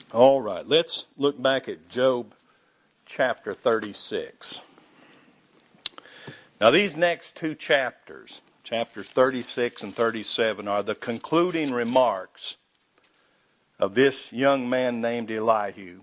All right, let's look back at Job chapter 36. Now these next two chapters, chapters 36 and 37, are the concluding remarks of this young man named Elihu,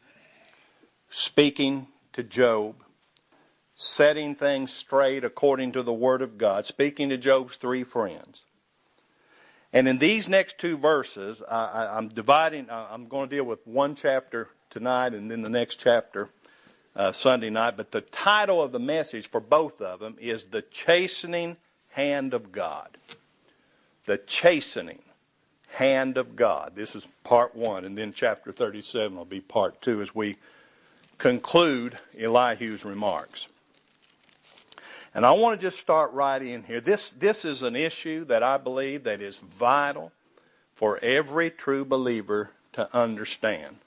speaking to Job, setting things straight according to the Word of God, speaking to Job's three friends. And in these next two verses, I'm going to deal with one chapter tonight and then the next chapter Sunday night. But the title of the message for both of them is The Chastening Hand of God. The Chastening Hand of God. This is part one, and then chapter 37 will be part two as we conclude Elihu's remarks. And I want to just start right in here. This is an issue that I believe that is vital for every true believer to understand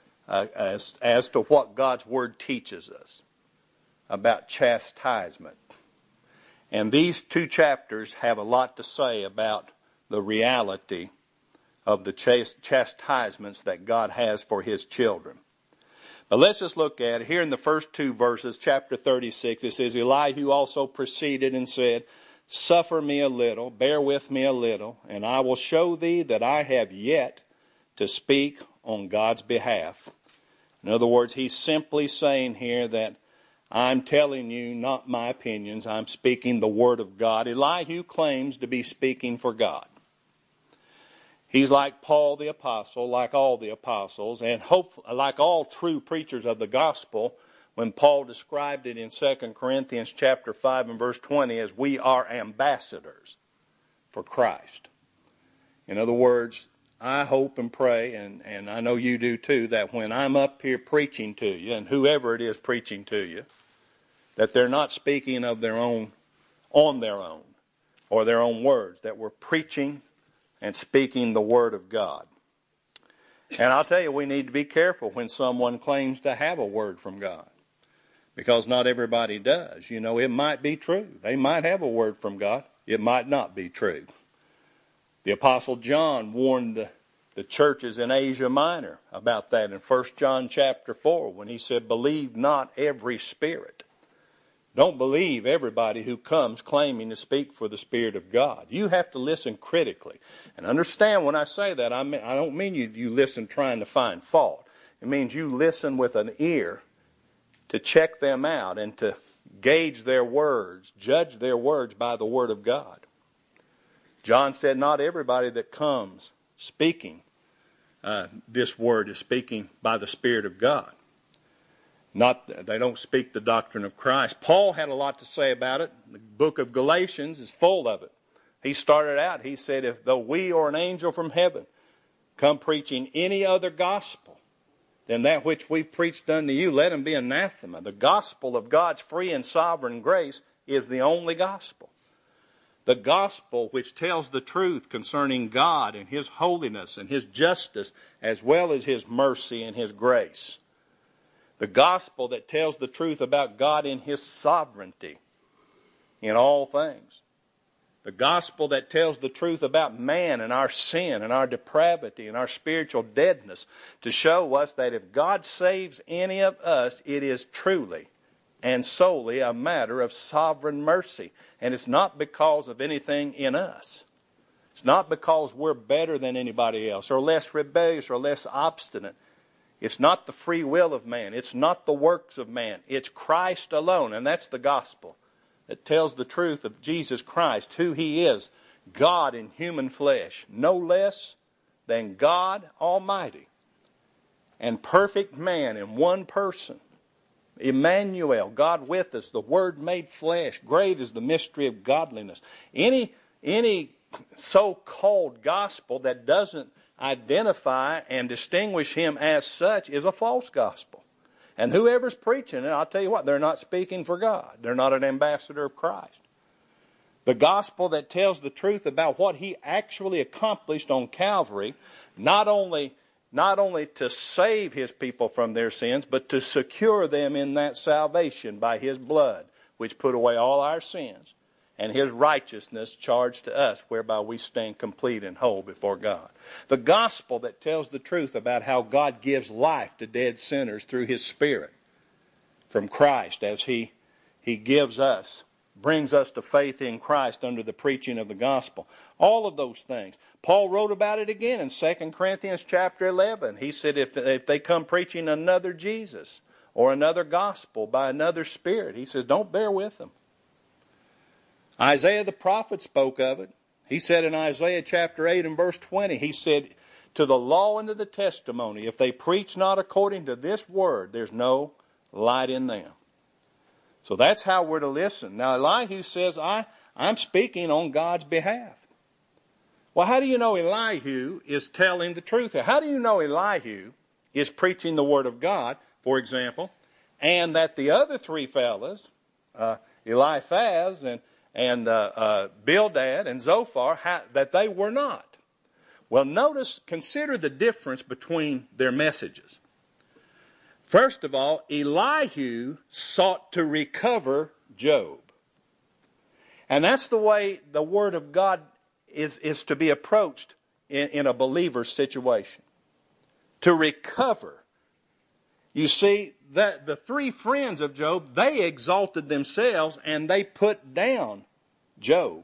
as to what God's Word teaches us about chastisement. And these two chapters have a lot to say about the reality of the chastisements that God has for His children. But let's just look at it. Here in the first two verses, chapter 36, it says, Elihu also proceeded and said, Suffer me a little, bear with me a little, and I will show thee that I have yet to speak on God's behalf. In other words, he's simply saying here that I'm telling you not my opinions, I'm speaking the Word of God. Elihu claims to be speaking for God. He's like Paul the Apostle, like all the apostles, and like all true preachers of the gospel, when Paul described it in 2 Corinthians chapter 5 and verse 20 as we are ambassadors for Christ. In other words, I hope and pray, and I know you do too, that when I'm up here preaching to you, and whoever it is preaching to you, that they're not speaking of their own, on their own, or their own words, that we're preaching and speaking the Word of God. And I'll tell you, we need to be careful when someone claims to have a word from God. Because not everybody does. You know, it might be true. They might have a word from God. It might not be true. The Apostle John warned the churches in Asia Minor about that in 1 John chapter 4 when he said, Believe not every spirit. Don't believe everybody who comes claiming to speak for the Spirit of God. You have to listen critically. And understand when I say that, I don't mean you listen trying to find fault. It means you listen with an ear to check them out and to gauge their words, judge their words by the Word of God. John said not everybody that comes speaking this word is speaking by the Spirit of God. They don't speak the doctrine of Christ. Paul had a lot to say about it. The book of Galatians is full of it. He started out, he said, if though we or an angel from heaven come preaching any other gospel than that which we preached unto you, let him be anathema. The gospel of God's free and sovereign grace is the only gospel. The gospel which tells the truth concerning God and His holiness and His justice as well as His mercy and His grace. The gospel that tells the truth about God in His sovereignty in all things. The gospel that tells the truth about man and our sin and our depravity and our spiritual deadness to show us that if God saves any of us, it is truly and solely a matter of sovereign mercy. And it's not because of anything in us. It's not because we're better than anybody else or less rebellious or less obstinate. It's not the free will of man. It's not the works of man. It's Christ alone. And that's the gospel that tells the truth of Jesus Christ, who He is, God in human flesh, no less than God Almighty, and perfect man in one person. Emmanuel, God with us, the Word made flesh. Great is the mystery of godliness. Any so-called gospel that doesn't identify and distinguish Him as such is a false gospel. And whoever's preaching it, I'll tell you what, they're not speaking for God. They're not an ambassador of Christ. The gospel that tells the truth about what He actually accomplished on Calvary, not only to save His people from their sins, but to secure them in that salvation by His blood, which put away all our sins and His righteousness charged to us, whereby we stand complete and whole before God. The gospel that tells the truth about how God gives life to dead sinners through His Spirit from Christ as He gives us, brings us to faith in Christ under the preaching of the gospel. All of those things. Paul wrote about it again in 2 Corinthians chapter 11. He said if they come preaching another Jesus or another gospel by another spirit, he says, don't bear with them. Isaiah the prophet spoke of it. He said in Isaiah chapter 8 and verse 20, he said, to the law and to the testimony, if they preach not according to this word, there's no light in them. So that's how we're to listen. Now Elihu says, I'm speaking on God's behalf. Well, how do you know Elihu is telling the truth? How do you know Elihu is preaching the Word of God, for example, and that the other three fellas, Eliphaz and Bildad and Zophar, that they were not? Well, consider the difference between their messages. First of all, Elihu sought to recover Job. And that's the way the Word of God is to be approached in a believer's situation. To recover. You see, the three friends of Job, they exalted themselves and they put down Job.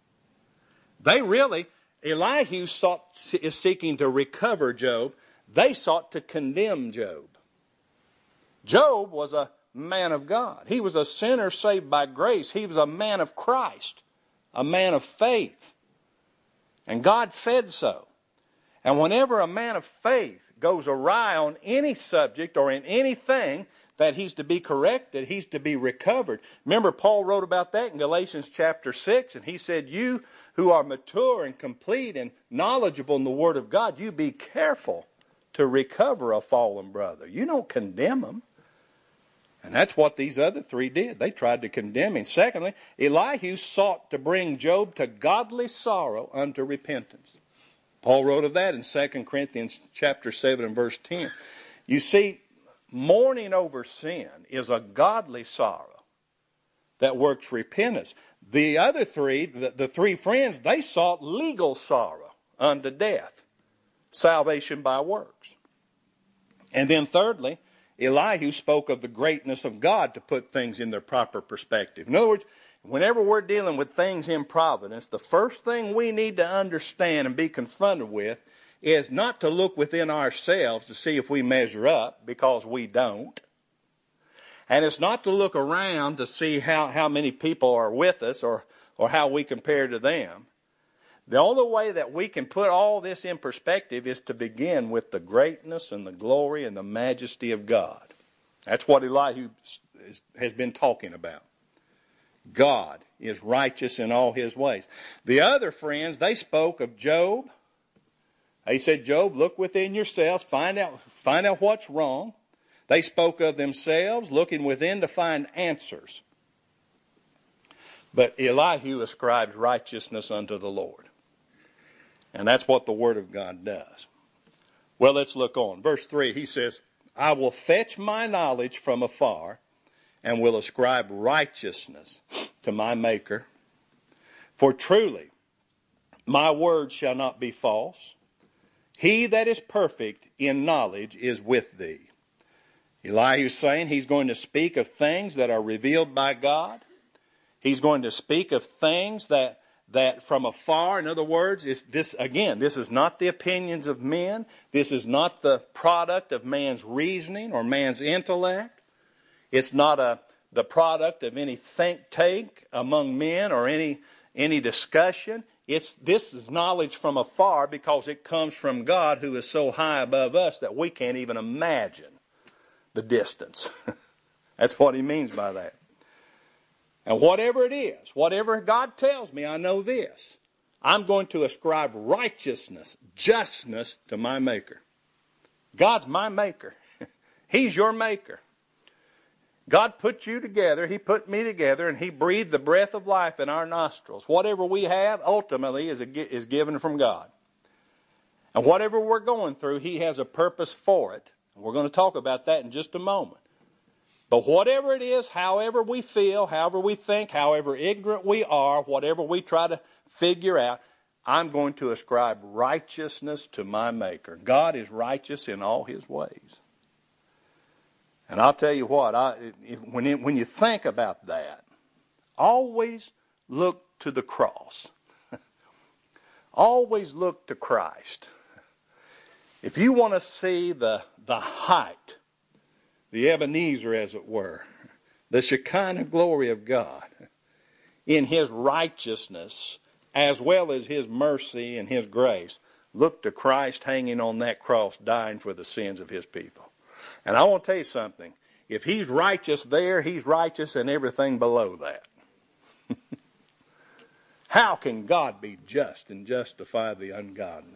Elihu is seeking to recover Job. They sought to condemn Job. Job was a man of God. He was a sinner saved by grace. He was a man of Christ, a man of faith. And God said so. And whenever a man of faith goes awry on any subject or in anything that he's to be corrected, he's to be recovered. Remember, Paul wrote about that in Galatians chapter 6, and he said, you who are mature and complete and knowledgeable in the Word of God, you be careful to recover a fallen brother. You don't condemn him. And that's what these other three did. They tried to condemn him. Secondly, Elihu sought to bring Job to godly sorrow unto repentance. Paul wrote of that in 2 Corinthians chapter 7 and verse 10. You see, mourning over sin is a godly sorrow that works repentance. The other three, the three friends, they sought legal sorrow unto death, salvation by works. And then thirdly, Elihu spoke of the greatness of God to put things in their proper perspective. In other words, whenever we're dealing with things in providence, the first thing we need to understand and be confronted with is not to look within ourselves to see if we measure up, because we don't. And it's not to look around to see how many people are with us or how we compare to them. The only way that we can put all this in perspective is to begin with the greatness and the glory and the majesty of God. That's what Elihu has been talking about. God is righteous in all His ways. The other friends, they spoke of Job. They said, Job, look within yourselves, find out what's wrong. They spoke of themselves, looking within to find answers. But Elihu ascribes righteousness unto the Lord. And that's what the Word of God does. Well, let's look on. Verse 3, he says, I will fetch my knowledge from afar, and will ascribe righteousness to my Maker. For truly, my word shall not be false. He that is perfect in knowledge is with thee. Elihu's saying he's going to speak of things that are revealed by God. He's going to speak of things that from afar. In other words, this is not the opinions of men. This is not the product of man's reasoning or man's intellect. It's not the product of any think tank among men or any discussion. This is knowledge from afar because it comes from God, who is so high above us that we can't even imagine the distance. That's what he means by that. And whatever it is, whatever God tells me, I know this. I'm going to ascribe righteousness, justness to my Maker. God's my Maker. He's your Maker. God put you together, He put me together, and He breathed the breath of life in our nostrils. Whatever we have, ultimately, is given from God. And whatever we're going through, He has a purpose for it. And we're going to talk about that in just a moment. But whatever it is, however we feel, however we think, however ignorant we are, whatever we try to figure out, I'm going to ascribe righteousness to my Maker. God is righteous in all His ways. And I'll tell you what, when you think about that, always look to the cross. Always look to Christ. If you want to see the height, the Ebenezer as it were, the Shekinah glory of God in His righteousness as well as His mercy and His grace, look to Christ hanging on that cross dying for the sins of His people. And I want to tell you something. If He's righteous there, He's righteous in everything below that. How can God be just and justify the ungodly?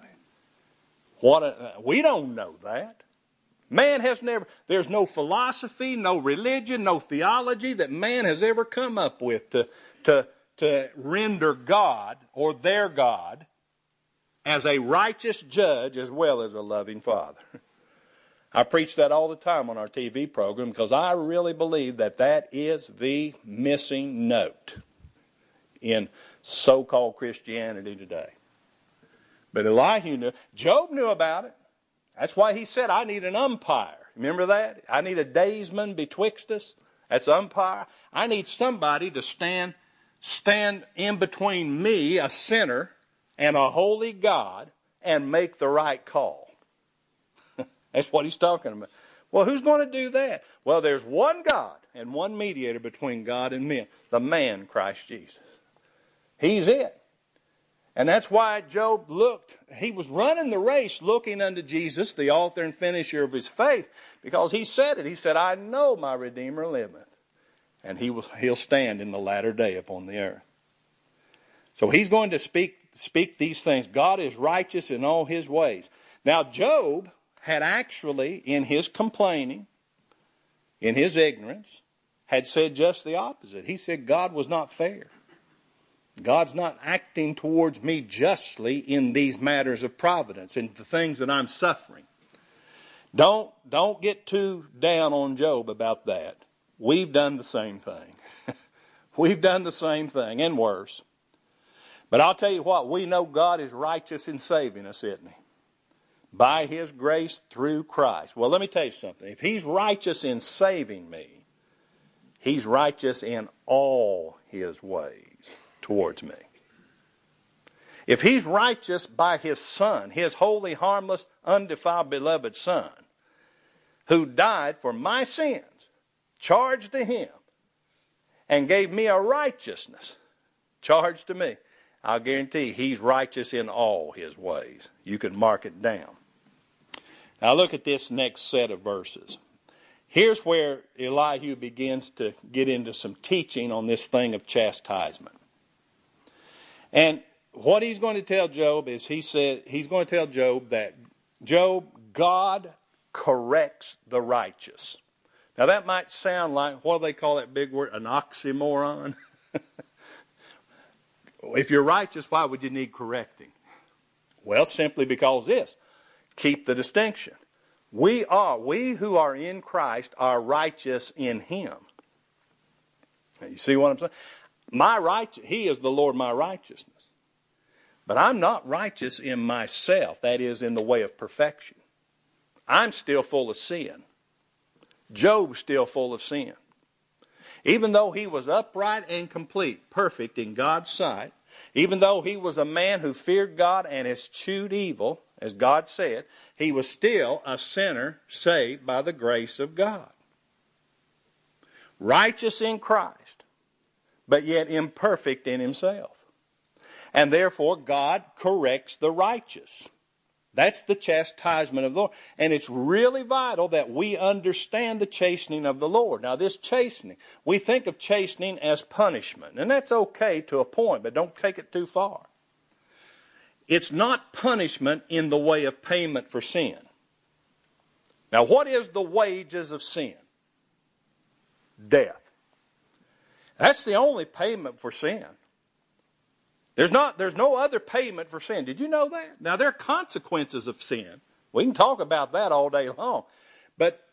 We don't know that. Man has never, there's no philosophy, no religion, no theology that man has ever come up with to render God or their God as a righteous judge as well as a loving Father. I preach that all the time on our TV program because I really believe that that is the missing note in so-called Christianity today. But Elihu knew. Job knew about it. That's why he said, I need an umpire. Remember that? I need a daysman betwixt us. That's umpire. I need somebody to stand in between me, a sinner, and a holy God, and make the right call. That's what he's talking about. Well, who's going to do that? Well, there's one God and one mediator between God and men, the man Christ Jesus. He's it. And that's why Job looked, he was running the race looking unto Jesus, the author and finisher of his faith, because he said it. He said, I know my Redeemer liveth, and he'll stand in the latter day upon the earth. So he's going to speak these things. God is righteous in all His ways. Now Job had actually, in his complaining, in his ignorance, had said just the opposite. He said God was not fair. God's not acting towards me justly in these matters of providence and the things that I'm suffering. Don't get too down on Job about that. We've done the same thing. We've done the same thing and worse. But I'll tell you what, we know God is righteous in saving us, isn't He? By His grace through Christ. Well, let me tell you something. If He's righteous in saving me, He's righteous in all His ways towards me. If He's righteous by His Son, His holy, harmless, undefiled, beloved Son, who died for my sins, charged to Him, and gave me a righteousness charged to me, I'll guarantee He's righteous in all His ways. You can mark it down. Now look at this next set of verses. Here's where Elihu begins to get into some teaching on this thing of chastisement. And what he's going to tell Job is he's going to tell Job that, Job, God corrects the righteous. Now that might sound like, what do they call that big word, an oxymoron? If you're righteous, why would you need correcting? Well, simply because this. Keep the distinction. We who are in Christ are righteous in Him. Now, you see what I'm saying? He is the Lord my righteousness. But I'm not righteous in myself, that is, in the way of perfection. I'm still full of sin. Job's still full of sin. Even though he was upright and complete, perfect in God's sight, even though he was a man who feared God and eschewed evil, as God said, he was still a sinner saved by the grace of God. Righteous in Christ, but yet imperfect in himself. And therefore God corrects the righteous. That's the chastisement of the Lord. And it's really vital that we understand the chastening of the Lord. Now this chastening, we think of chastening as punishment. And that's okay to a point, but don't take it too far. It's not punishment in the way of payment for sin. Now what is the wages of sin? Death. That's the only payment for sin. There's no other payment for sin. Did you know that? Now, there are consequences of sin. We can talk about that all day long. But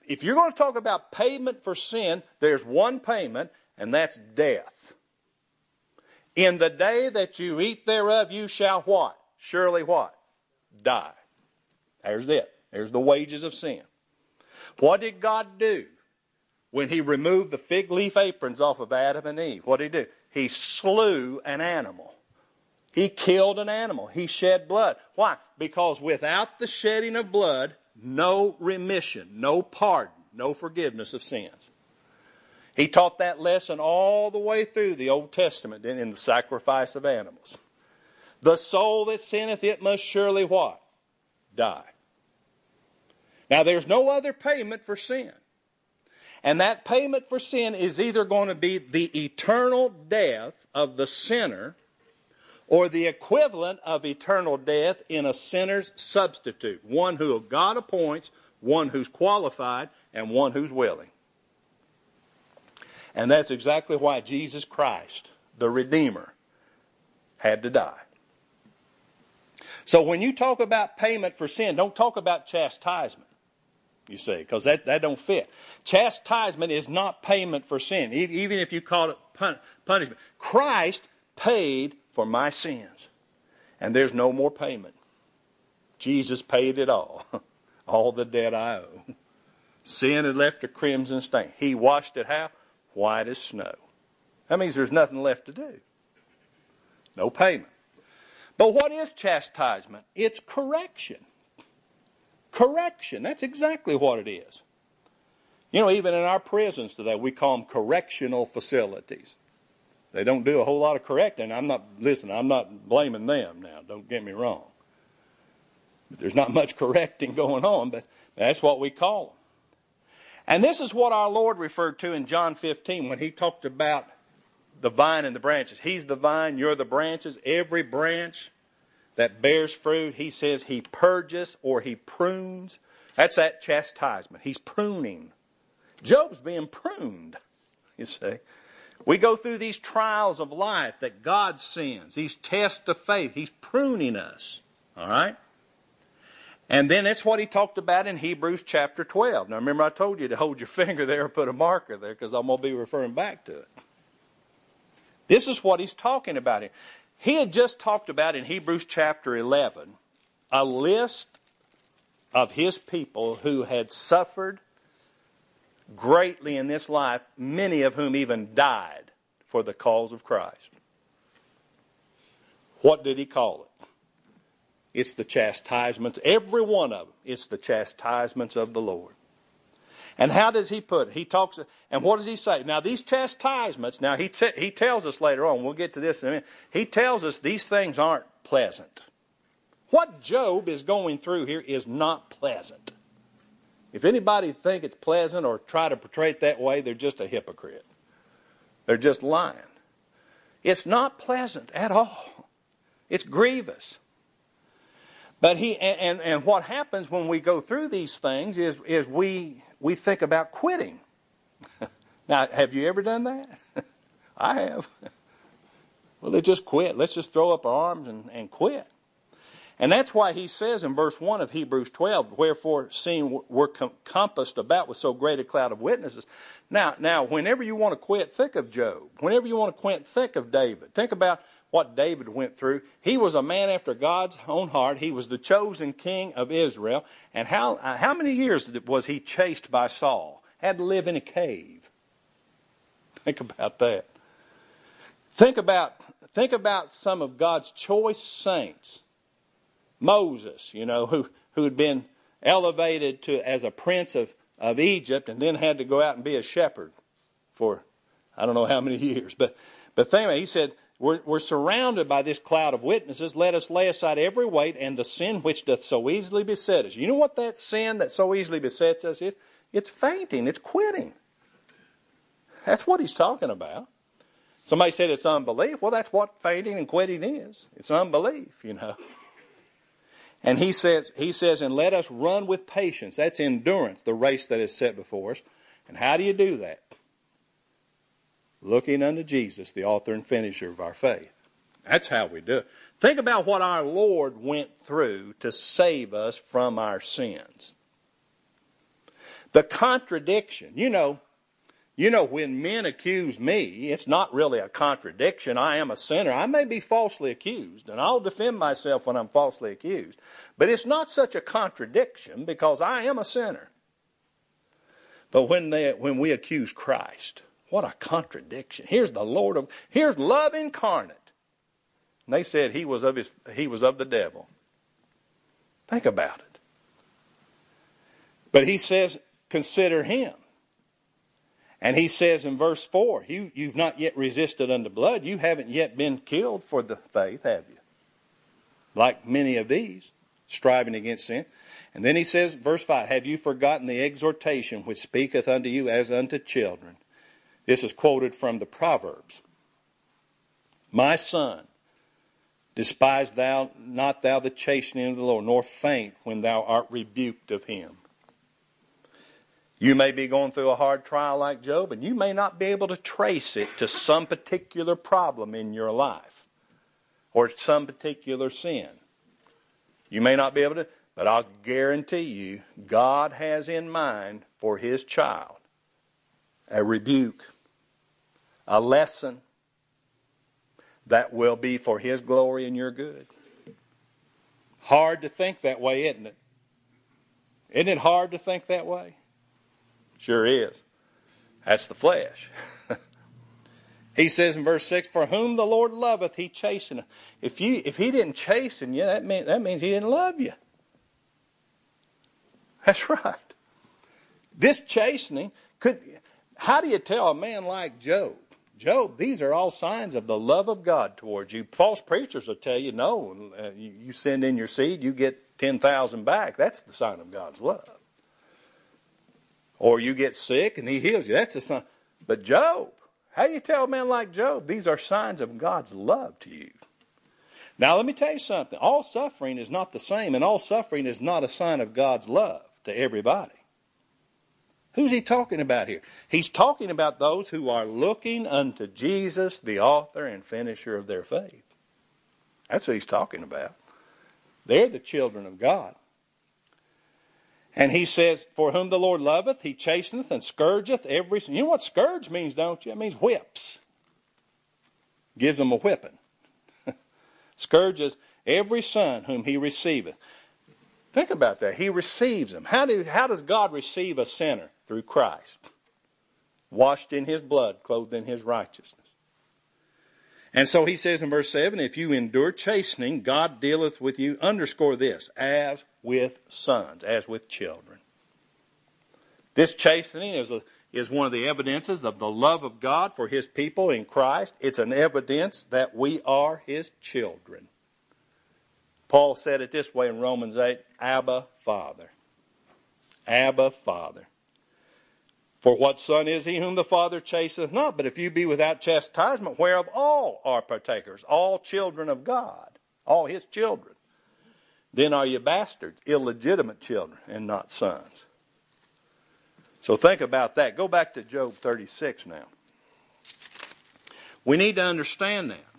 if you're going to talk about payment for sin, there's one payment, and that's death. In the day that you eat thereof, you shall what? Surely what? Die. There's it. There's the wages of sin. What did God do when he removed the fig leaf aprons off of Adam and Eve? What did he do? He slew an animal. He killed an animal. He shed blood. Why? Because without the shedding of blood, no remission, no pardon, no forgiveness of sins. He taught that lesson all the way through the Old Testament in the sacrifice of animals. The soul that sinneth, it must surely what? Die. Now there's no other payment for sin. And that payment for sin is either going to be the eternal death of the sinner or the equivalent of eternal death in a sinner's substitute. One who God appoints, one who's qualified, and one who's willing. And that's exactly why Jesus Christ, the Redeemer, had to die. So when you talk about payment for sin, don't talk about chastisement, you see, because that don't fit. Chastisement is not payment for sin, even if you call it punishment. Christ paid for my sins, and there's no more payment. Jesus paid it all, all the debt I owe. Sin had left a crimson stain. He washed it how? White as snow. That means there's nothing left to do. No payment. But what is chastisement? It's correction. Correction. That's exactly what it is. You know, even in our prisons today, we call them correctional facilities. They don't do a whole lot of correcting. I'm not blaming them now. Don't get me wrong. But there's not much correcting going on, but that's what we call them. And this is what our Lord referred to in John 15 when he talked about the vine and the branches. He's the vine, you're the branches. Every branch that bears fruit, he says he purges or he prunes. That's that chastisement. He's pruning. Job's being pruned, you see. We go through these trials of life that God sends, these tests of faith. He's pruning us, all right? And then that's what he talked about in Hebrews chapter 12. Now remember I told you to hold your finger there and put a marker there because I'm going to be referring back to it. This is what he's talking about here. He had just talked about in Hebrews chapter 11 a list of his people who had suffered greatly in this life, many of whom even died for the cause of Christ. What did he call it? It's the chastisements, every one of them. It's the chastisements of the Lord. And how does he put it? He talks, and what does he say? Now these chastisements, now he tells us later on, we'll get to this in a minute, he tells us these things aren't pleasant. What Job is going through here is not pleasant. If anybody think it's pleasant or try to portray it that way, they're just a hypocrite. They're just lying. It's not pleasant at all. It's grievous. But and what happens when we go through these things is we think about quitting. Now, have you ever done that? I have. Well, they just quit. Let's just throw up our arms and quit. And that's why he says in verse 1 of Hebrews 12, wherefore seeing we're compassed about with so great a cloud of witnesses. Now, whenever you want to quit, think of Job. Whenever you want to quit, think of David. Think about what David went through. He was a man after God's own heart. He was the chosen king of Israel. And how many years was he chased by Saul? Had to live in a cave. Think about that. Think about some of God's choice saints. Moses, who had been elevated as a prince of Egypt and then had to go out and be a shepherd for I don't know how many years. But think about it. He said, we're surrounded by this cloud of witnesses. Let us lay aside every weight and the sin which doth so easily beset us. You know what that sin that so easily besets us is? It's fainting. It's quitting. That's what he's talking about. Somebody said it's unbelief. Well, that's what fainting and quitting is. It's unbelief, And he says, and let us run with patience. That's endurance, the race that is set before us. And how do you do that? Looking unto Jesus, the author and finisher of our faith. That's how we do it. Think about what our Lord went through to save us from our sins. The contradiction. You know, when men accuse me, it's not really a contradiction. I am a sinner. I may be falsely accused, and I'll defend myself when I'm falsely accused. But it's not such a contradiction because I am a sinner. But when we accuse Christ, what a contradiction. Here's love incarnate. And they said he was of the devil. Think about it. But he says, consider him. And he says in verse 4, you've not yet resisted unto blood. You haven't yet been killed for the faith, have you? Like many of these, striving against sin. And then he says, verse 5, have you forgotten the exhortation which speaketh unto you as unto children? This is quoted from the Proverbs. My son, despise not thou the chastening of the Lord, nor faint when thou art rebuked of him. You may be going through a hard trial like Job, and you may not be able to trace it to some particular problem in your life or some particular sin. You may not be able to, but I'll guarantee you, God has in mind for his child a rebuke, a lesson that will be for his glory and your good. Hard to think that way, isn't it? Isn't it hard to think that way? Sure is. That's the flesh. He says in verse 6, for whom the Lord loveth, he chasteneth. If he didn't chasten you, that means he didn't love you. That's right. This chastening how do you tell a man like Job? Job, these are all signs of the love of God towards you. False preachers will tell you, no, you send in your seed, you get 10,000 back. That's the sign of God's love. Or you get sick and he heals you. That's a sign. But Job, how do you tell a man like Job? These are signs of God's love to you. Now let me tell you something. All suffering is not the same, and all suffering is not a sign of God's love to everybody. Who's he talking about here? He's talking about those who are looking unto Jesus, the author and finisher of their faith. That's what he's talking about. They're the children of God. And he says, for whom the Lord loveth, he chasteneth and scourgeth every... You know what scourge means, don't you? It means whips. Gives them a whipping. Scourges every son whom he receiveth. Think about that. He receives them. How does God receive a sinner? Through Christ. Washed in his blood, clothed in his righteousness. And so he says in verse 7, if you endure chastening, God dealeth with you, underscore this, as with sons, as with children. This chastening is one of the evidences of the love of God for his people in Christ. It's an evidence that we are his children. Paul said it this way in Romans 8, Abba, Father. Abba, Father. For what son is he whom the Father chasteneth not? But if you be without chastisement, whereof all are partakers, all children of God, all his children, then are you bastards, illegitimate children, and not sons. So think about that. Go back to Job 36 now. We need to understand that.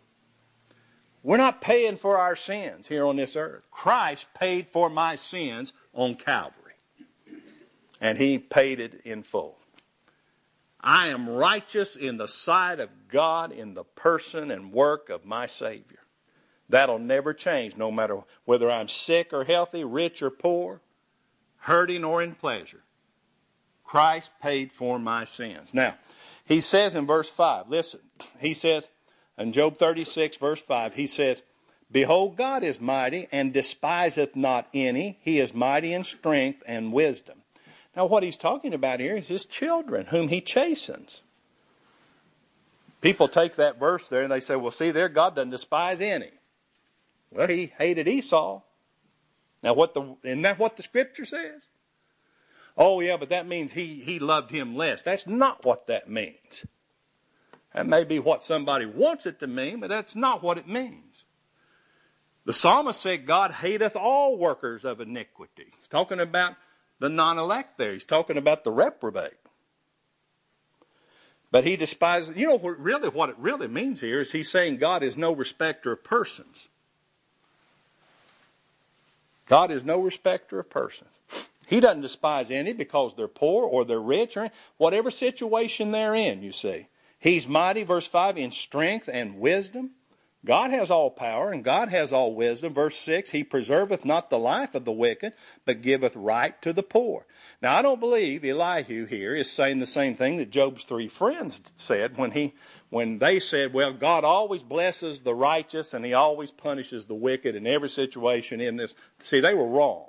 We're not paying for our sins here on this earth. Christ paid for my sins on Calvary. And he paid it in full. I am righteous in the sight of God in the person and work of my Savior. That'll never change, no matter whether I'm sick or healthy, rich or poor, hurting or in pleasure. Christ paid for my sins. Now, he says in verse 5, listen, he says in Job 36, verse 5, he says, behold, God is mighty and despiseth not any. He is mighty in strength and wisdom. Now what he's talking about here is his children whom he chastens. People take that verse there and they say, well, see there, God doesn't despise any. Well, he hated Esau. Now isn't that what the scripture says? Oh yeah, but that means he loved him less. That's not what that means. That may be what somebody wants it to mean, but that's not what it means. The psalmist said God hateth all workers of iniquity. He's talking about the non-elect there. He's talking about the reprobate. But he despises... You know what it really means here is he's saying God is no respecter of persons. God is no respecter of persons. He doesn't despise any because they're poor or they're rich or whatever situation they're in, you see. He's mighty, verse 5, in strength and wisdom. God has all power and God has all wisdom. Verse 6, he preserveth not the life of the wicked, but giveth right to the poor. Now, I don't believe Elihu here is saying the same thing that Job's three friends said when they said, well, God always blesses the righteous and he always punishes the wicked in every situation in this. See, they were wrong.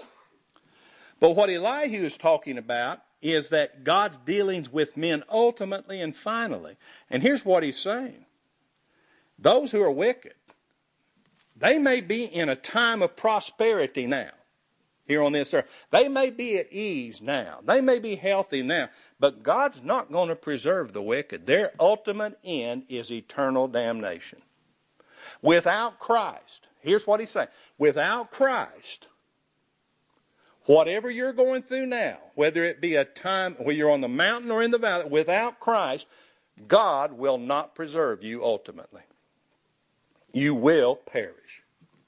But what Elihu is talking about is that God's dealings with men ultimately and finally. And here's what he's saying. Those who are wicked, they may be in a time of prosperity now, here on this earth. They may be at ease now. They may be healthy now. But God's not going to preserve the wicked. Their ultimate end is eternal damnation. Without Christ, here's what he's saying. Without Christ, whatever you're going through now, whether it be a time where you're on the mountain or in the valley, without Christ, God will not preserve you ultimately. You will perish.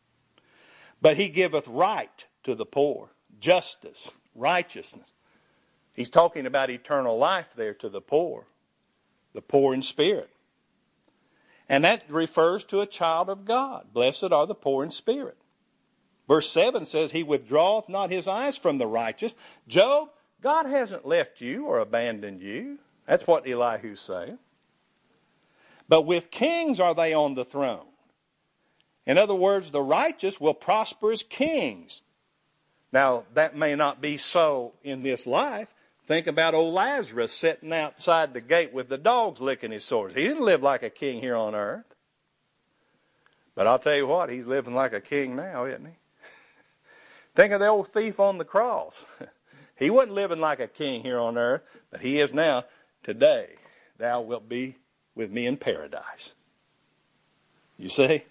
But he giveth right to the poor, justice, righteousness. He's talking about eternal life there to the poor in spirit. And that refers to a child of God. Blessed are the poor in spirit. Verse 7 says, he withdraweth not his eyes from the righteous. Job, God hasn't left you or abandoned you. That's what Elihu's saying. But with kings are they on the throne. In other words, the righteous will prosper as kings. Now, that may not be so in this life. Think about old Lazarus sitting outside the gate with the dogs licking his sores. He didn't live like a king here on earth. But I'll tell you what, he's living like a king now, isn't he? Think of the old thief on the cross. He wasn't living like a king here on earth, but he is now. Today, thou wilt be with me in paradise. You see?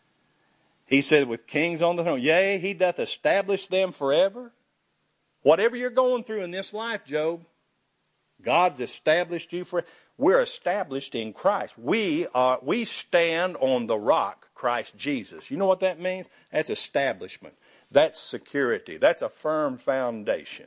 He said, with kings on the throne, yea, he doth establish them forever. Whatever you're going through in this life, Job, God's established you forever. We're established in Christ. We stand on the rock, Christ Jesus. You know what that means? That's establishment. That's security. That's a firm foundation.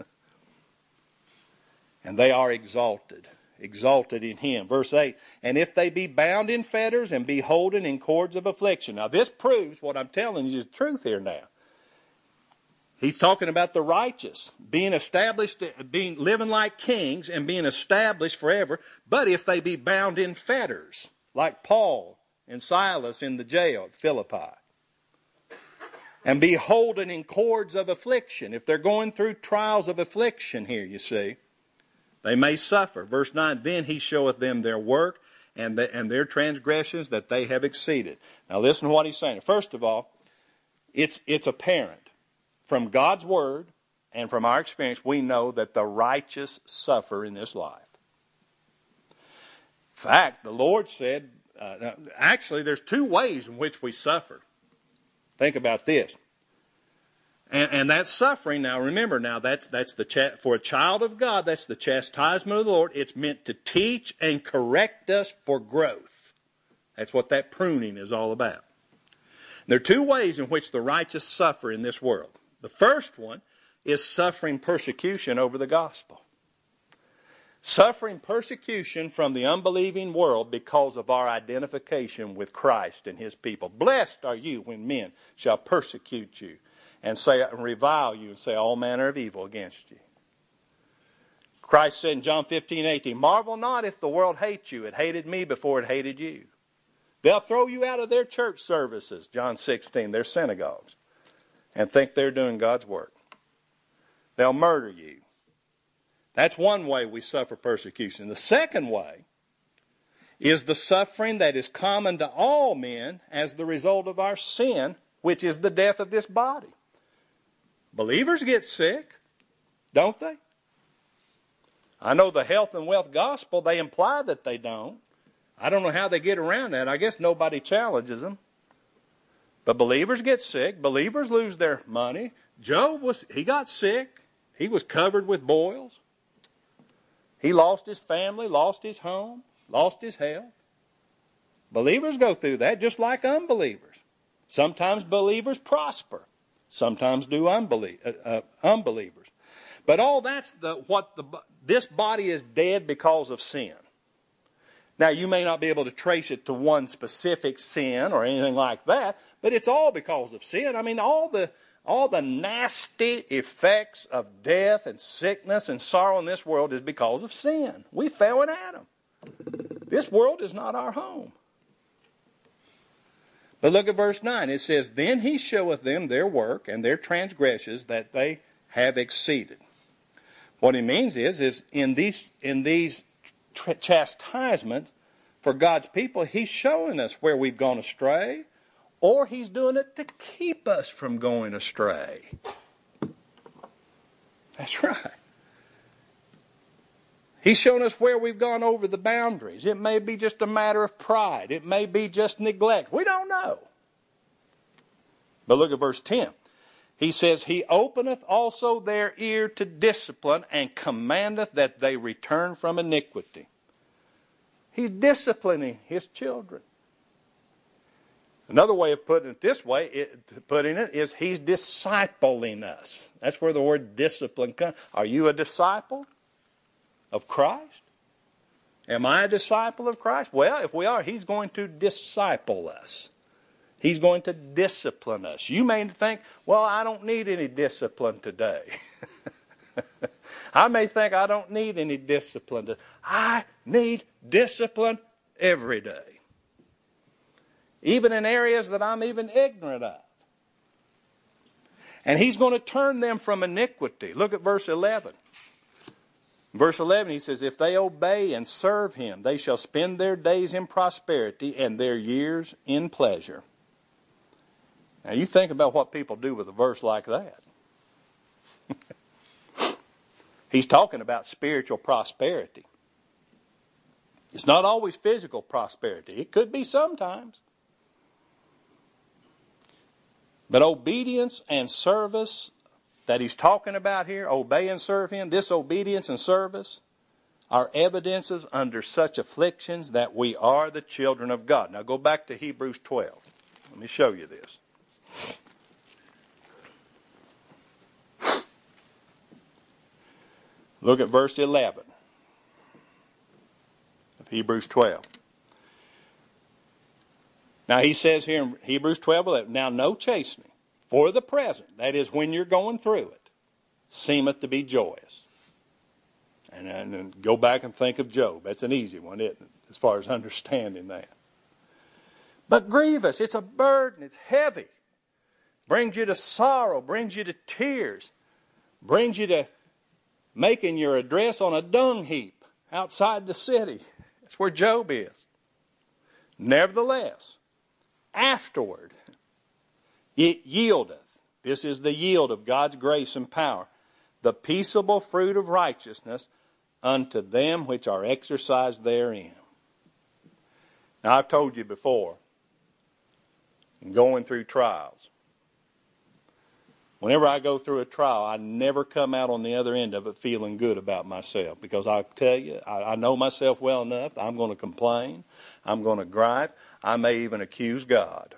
And they are exalted in him. Verse 8, and if they be bound in fetters and be holden in cords of affliction. Now this proves what I'm telling you is the truth here now. He's talking about the righteous being established, living like kings and being established forever. But if they be bound in fetters, like Paul and Silas in the jail at Philippi, and be holden in cords of affliction. If they're going through trials of affliction here, you see, they may suffer. Verse 9, then he showeth them their work and their transgressions that they have exceeded. Now listen to what he's saying. First of all, it's apparent from God's word and from our experience, we know that the righteous suffer in this life. In fact, the Lord said, actually there's two ways in which we suffer. Think about this. And that suffering, now remember, that's for a child of God, that's the chastisement of the Lord. It's meant to teach and correct us for growth. That's what that pruning is all about. There are two ways in which the righteous suffer in this world. The first one is suffering persecution over the gospel. Suffering persecution from the unbelieving world because of our identification with Christ and his people. Blessed are you when men shall persecute you and revile you and say all manner of evil against you. Christ said in John 15:18, marvel not if the world hates you. It hated me before it hated you. They'll throw you out of their church services, John 16, their synagogues, and think they're doing God's work. They'll murder you. That's one way we suffer persecution. The second way is the suffering that is common to all men as the result of our sin, which is the death of this body. Believers get sick, don't they? I know the health and wealth gospel, they imply that they don't. I don't know how they get around that. I guess nobody challenges them. But believers get sick. Believers lose their money. Job he got sick. He was covered with boils. He lost his family, lost his home, lost his health. Believers go through that just like unbelievers. Sometimes believers prosper. Sometimes do unbelievers. But all that's this body is dead because of sin. Now, you may not be able to trace it to one specific sin or anything like that, but it's all because of sin. I mean, all the nasty effects of death and sickness and sorrow in this world is because of sin. We fell in Adam. This world is not our home. But look at verse 9. It says, "Then he showeth them their work and their transgressions that they have exceeded." What he means is in these chastisements for God's people, he's showing us where we've gone astray, or he's doing it to keep us from going astray. That's right. He's shown us where we've gone over the boundaries. It may be just a matter of pride. It may be just neglect. We don't know. But look at verse 10. He says, "He openeth also their ear to discipline, and commandeth that they return from iniquity." He's disciplining his children. Another way of putting it this way, is he's discipling us. That's where the word discipline comes. Are you a disciple of Christ? Am I a disciple of Christ? Well, if we are, he's going to disciple us. He's going to discipline us. You may think, well, I don't need any discipline today. I may think I don't need any discipline. I need discipline every day. Even in areas that I'm even ignorant of. And he's going to turn them from iniquity. Look at verse 11. Verse 11, he says, "If they obey and serve him, they shall spend their days in prosperity and their years in pleasure." Now you think about what people do with a verse like that. He's talking about spiritual prosperity. It's not always physical prosperity. It could be sometimes. But obedience and service that he's talking about here, obey and serve him, this obedience and service are evidences under such afflictions that we are the children of God. Now go back to Hebrews 12. Let me show you this. Look at verse 11 of Hebrews 12. Now he says here in Hebrews 12:11, "Now no chastening for the present," that is when you're going through it, "seemeth to be joyous." And go back and think of Job. That's an easy one, isn't it, as far as understanding that. "But grievous," it's a burden, it's heavy. Brings you to sorrow, brings you to tears, brings you to making your address on a dung heap outside the city. That's where Job is. "Nevertheless, afterward, it yieldeth," this is the yield of God's grace and power, "the peaceable fruit of righteousness unto them which are exercised therein." Now I've told you before, in going through trials, whenever I go through a trial, I never come out on the other end of it feeling good about myself. Because I'll tell you, I know myself well enough. I'm going to complain. I'm going to gripe. I may even accuse God.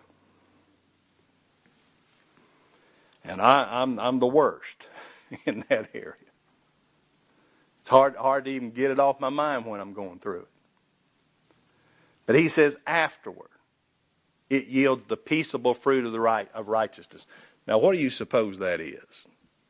And I'm the worst in that area. It's hard to even get it off my mind when I'm going through it. But he says, afterward, it yields the peaceable fruit of righteousness. Now, what do you suppose that is?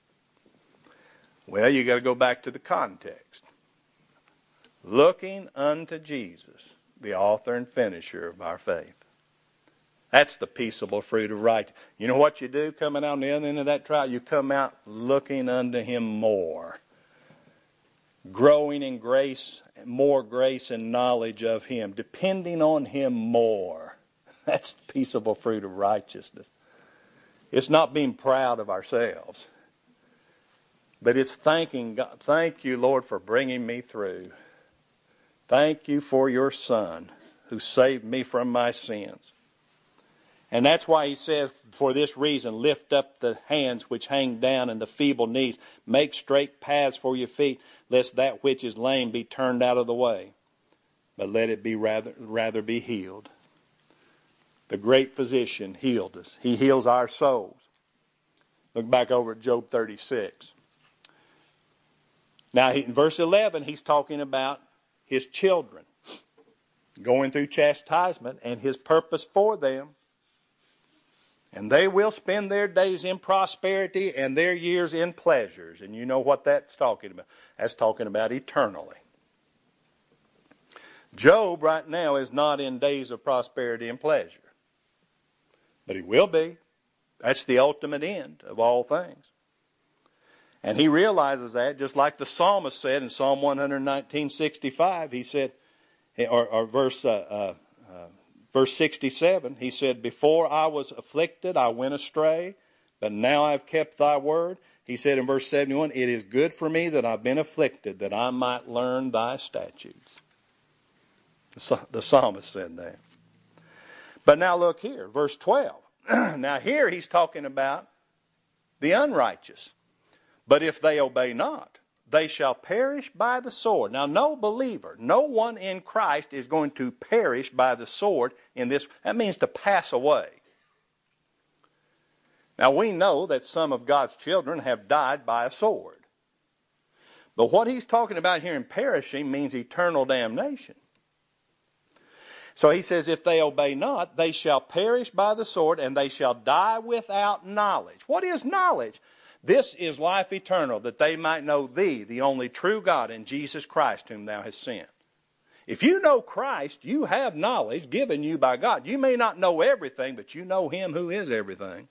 Well, you got to go back to the context. Looking unto Jesus, the author and finisher of our faith. That's the peaceable fruit of righteousness. You know what you do coming out on the other end of that trial? You come out looking unto him more. Growing in grace, more grace and knowledge of him. Depending on him more. That's the peaceable fruit of righteousness. It's not being proud of ourselves. But it's thanking God. Thank you, Lord, for bringing me through. Thank you for your Son who saved me from my sins. And that's why he says, for this reason, lift up the hands which hang down and the feeble knees. Make straight paths for your feet, lest that which is lame be turned out of the way. But let it be rather be healed. The great physician healed us. He heals our souls. Look back over at Job 36. Now, in verse 11, he's talking about his children going through chastisement and his purpose for them. And they will spend their days in prosperity and their years in pleasures. And you know what that's talking about. That's talking about eternally. Job right now is not in days of prosperity and pleasure. But he will be. That's the ultimate end of all things. And he realizes that, just like the psalmist said in Psalm 119:65, he said, or verse 67, he said, before I was afflicted, I went astray, but now I've kept thy word. He said in verse 71, it is good for me that I've been afflicted, that I might learn thy statutes. The psalmist said that. But now look here, verse 12. Now here he's talking about the unrighteous. But if they obey not, they shall perish by the sword. Now no believer, no one in Christ is going to perish by the sword in this. That means to pass away. Now we know that some of God's children have died by a sword. But what he's talking about here in perishing means eternal damnation. So he says, if they obey not, they shall perish by the sword, and they shall die without knowledge. What is knowledge? This is life eternal, that they might know thee, the only true God, and Jesus Christ, whom thou hast sent. If you know Christ, you have knowledge given you by God. You may not know everything, but you know him who is everything.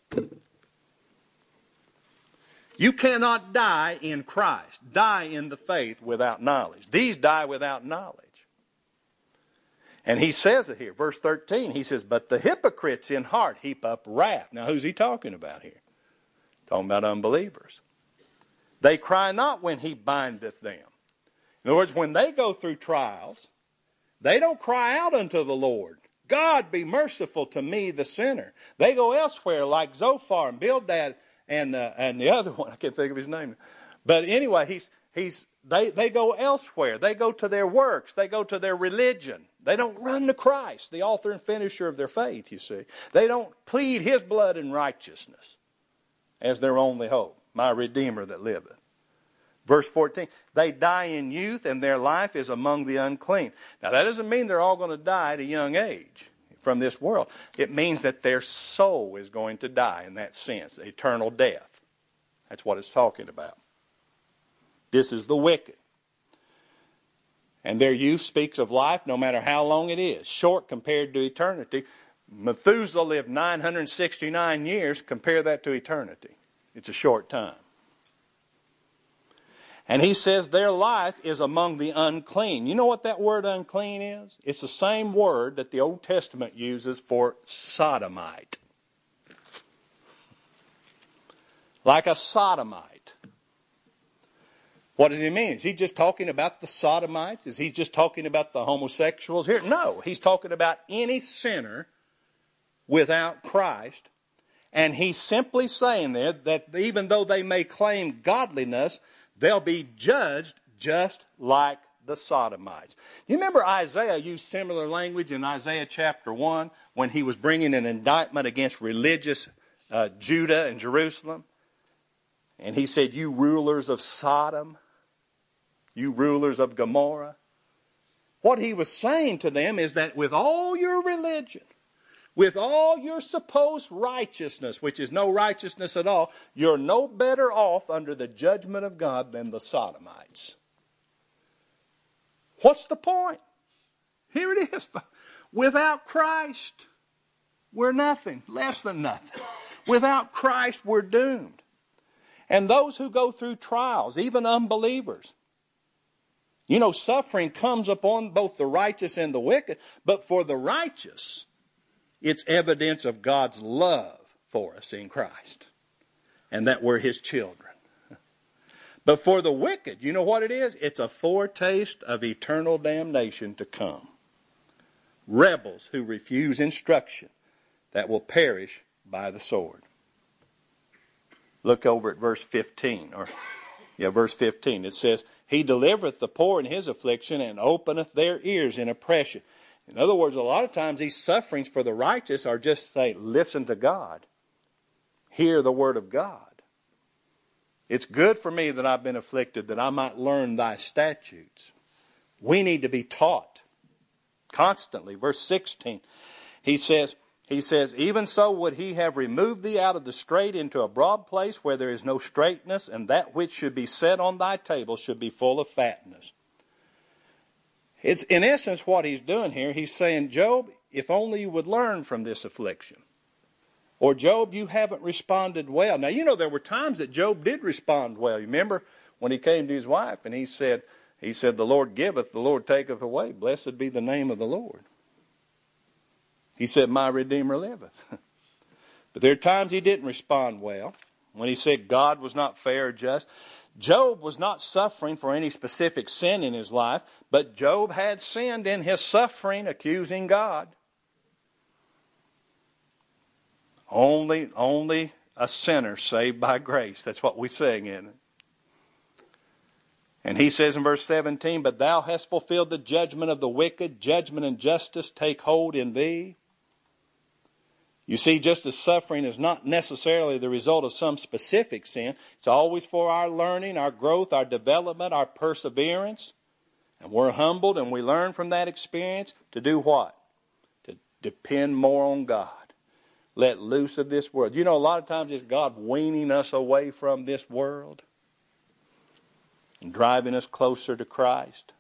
You cannot die in Christ, die in the faith without knowledge. These die without knowledge. And he says it here, verse 13, he says, but the hypocrites in heart heap up wrath. Now who's he talking about here? Talking about unbelievers. They cry not when he bindeth them. In other words, when they go through trials, they don't cry out unto the Lord, God be merciful to me, the sinner. They go elsewhere like Zophar and Bildad and the other one, I can't think of his name. But anyway, they go elsewhere. They go to their works. They go to their religion. They don't run to Christ, the author and finisher of their faith, you see. They don't plead his blood and righteousness as their only hope, my Redeemer that liveth. Verse 14, they die in youth, and their life is among the unclean. Now that doesn't mean they're all going to die at a young age from this world. It means that their soul is going to die in that sense, eternal death. That's what it's talking about. This is the wicked. And their youth speaks of life no matter how long it is, short compared to eternity. Methuselah lived 969 years. Compare that to eternity. It's a short time. And he says their life is among the unclean. You know what that word unclean is? It's the same word that the Old Testament uses for sodomite. Like a sodomite. What does he mean? Is he just talking about the sodomites? Is he just talking about the homosexuals here? No, he's talking about any sinner without Christ. And he's simply saying there that even though they may claim godliness, they'll be judged just like the sodomites. You remember Isaiah used similar language in Isaiah chapter 1 when he was bringing an indictment against religious Judah and Jerusalem? And he said, you rulers of Sodom, you rulers of Gomorrah. What he was saying to them is that with all your religion, with all your supposed righteousness, which is no righteousness at all, you're no better off under the judgment of God than the sodomites. What's the point? Here it is. Without Christ, we're nothing, less than nothing. Without Christ, we're doomed. And those who go through trials, even unbelievers, you know, suffering comes upon both the righteous and the wicked, but for the righteous, it's evidence of God's love for us in Christ, and that we're his children. But for the wicked, you know what it is? It's a foretaste of eternal damnation to come. Rebels who refuse instruction that will perish by the sword. Look over at verse 15. Verse 15. It says, he delivereth the poor in his affliction and openeth their ears in oppression. In other words, a lot of times these sufferings for the righteous are just say, listen to God. Hear the word of God. It's good for me that I've been afflicted, that I might learn thy statutes. We need to be taught constantly. Verse 16, he says, even so would he have removed thee out of the strait into a broad place where there is no straightness, and that which should be set on thy table should be full of fatness. It's in essence what he's doing here. He's saying, Job, if only you would learn from this affliction. Or, Job, you haven't responded well. Now, you know, there were times that Job did respond well. You remember when he came to his wife and he said, the Lord giveth, the Lord taketh away. Blessed be the name of the Lord. He said, my Redeemer liveth. But there are times he didn't respond well. When he said God was not fair or just. Job was not suffering for any specific sin in his life, but Job had sinned in his suffering, accusing God. Only a sinner saved by grace. That's what we sing in it. And he says in verse 17, but thou hast fulfilled the judgment of the wicked. Judgment and justice take hold in thee. You see, just as suffering is not necessarily the result of some specific sin, it's always for our learning, our growth, our development, our perseverance. And we're humbled and we learn from that experience to do what? To depend more on God. Let loose of this world. You know, a lot of times it's God weaning us away from this world and driving us closer to Christ.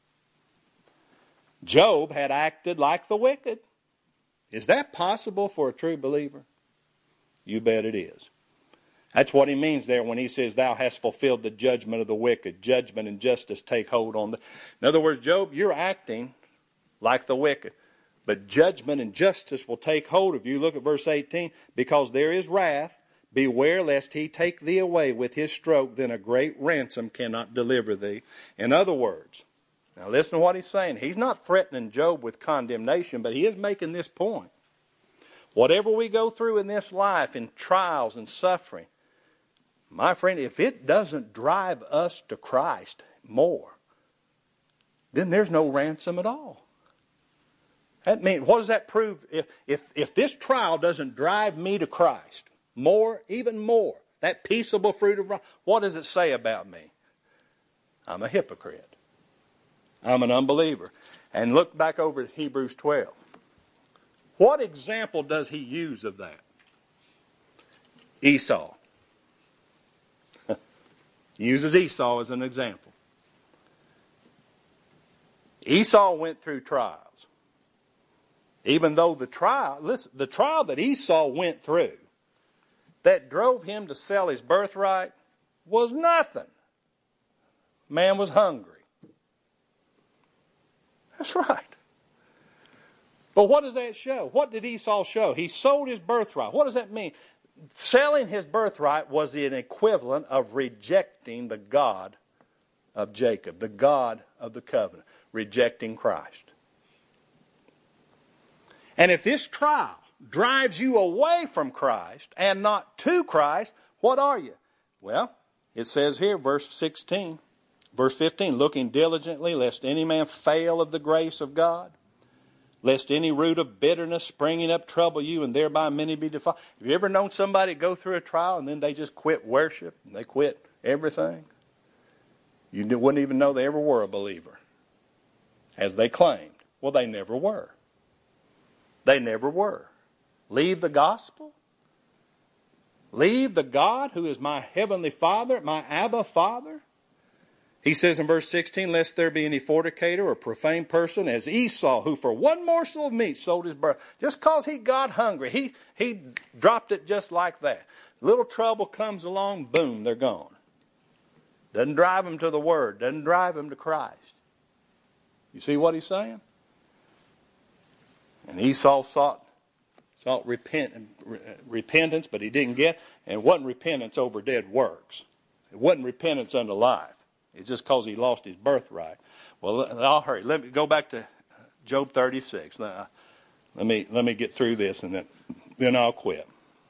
Job had acted like the wicked. Is that possible for a true believer? You bet it is. That's what he means there when he says, thou hast fulfilled the judgment of the wicked. Judgment and justice take hold on the... In other words, Job, you're acting like the wicked. But judgment and justice will take hold of you. Look at verse 18. Because there is wrath, beware lest he take thee away with his stroke, then a great ransom cannot deliver thee. In other words, now listen to what he's saying. He's not threatening Job with condemnation, but he is making this point. Whatever we go through in this life, in trials and suffering, my friend, if it doesn't drive us to Christ more, then there's no ransom at all. That means, what does that prove? If this trial doesn't drive me to Christ more, even more, that peaceable fruit of righteousness, what does it say about me? I'm a hypocrite. I'm an unbeliever. And look back over at Hebrews 12. What example does he use of that? Esau. He uses Esau as an example. Esau went through trials. Even though the trial that Esau went through that drove him to sell his birthright was nothing. Man was hungry. That's right. But what does that show? What did Esau show? He sold his birthright. What does that mean? Selling his birthright was an equivalent of rejecting the God of Jacob, the God of the covenant, rejecting Christ. And if this trial drives you away from Christ and not to Christ, what are you? Well, it says here, verse 15, looking diligently lest any man fail of the grace of God, lest any root of bitterness springing up trouble you and thereby many be defiled. Have you ever known somebody go through a trial and then they just quit worship and they quit everything? You wouldn't even know they ever were a believer, as they claimed. Well, they never were. They never were. Leave the gospel? Leave the God who is my heavenly Father, my Abba Father? He says in verse 16, lest there be any fornicator or profane person as Esau, who for one morsel of meat sold his birth. Just because he got hungry, he dropped it just like that. Little trouble comes along, boom, they're gone. Doesn't drive them to the Word. Doesn't drive them to Christ. You see what he's saying? And Esau sought repentance, but he didn't get. And it wasn't repentance over dead works. It wasn't repentance unto life. It's just because he lost his birthright. Well, I'll hurry. Let me go back to Job 36. Let me get through this, and then I'll quit.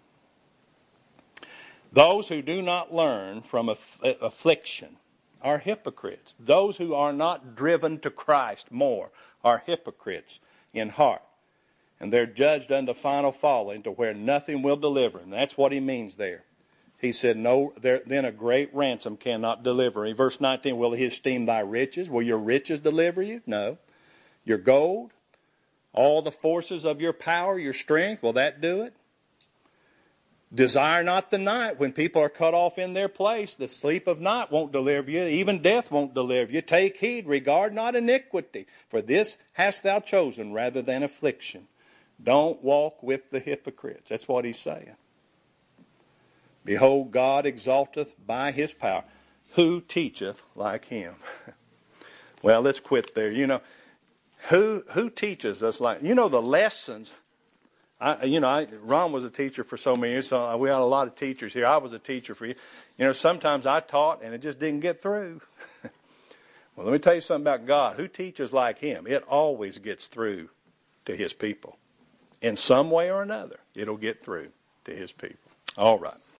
Those who do not learn from affliction are hypocrites. Those who are not driven to Christ more are hypocrites in heart. And they're judged unto final fall, into where nothing will deliver. And that's what he means there. He said, no, then a great ransom cannot deliver. In verse 19, will he esteem thy riches? Will your riches deliver you? No. Your gold? All the forces of your power, your strength, will that do it? Desire not the night when people are cut off in their place. The sleep of night won't deliver you. Even death won't deliver you. Take heed, regard not iniquity. For this hast thou chosen rather than affliction. Don't walk with the hypocrites. That's what he's saying. Behold, God exalteth by his power. Who teacheth like him? Well, let's quit there. You know, who teaches us like, you know, the lessons. Ron was a teacher for so many years, so we had a lot of teachers here. I was a teacher for you. You know, sometimes I taught and it just didn't get through. Well, let me tell you something about God. Who teaches like him? It always gets through to his people. In some way or another, it'll get through to his people. All right.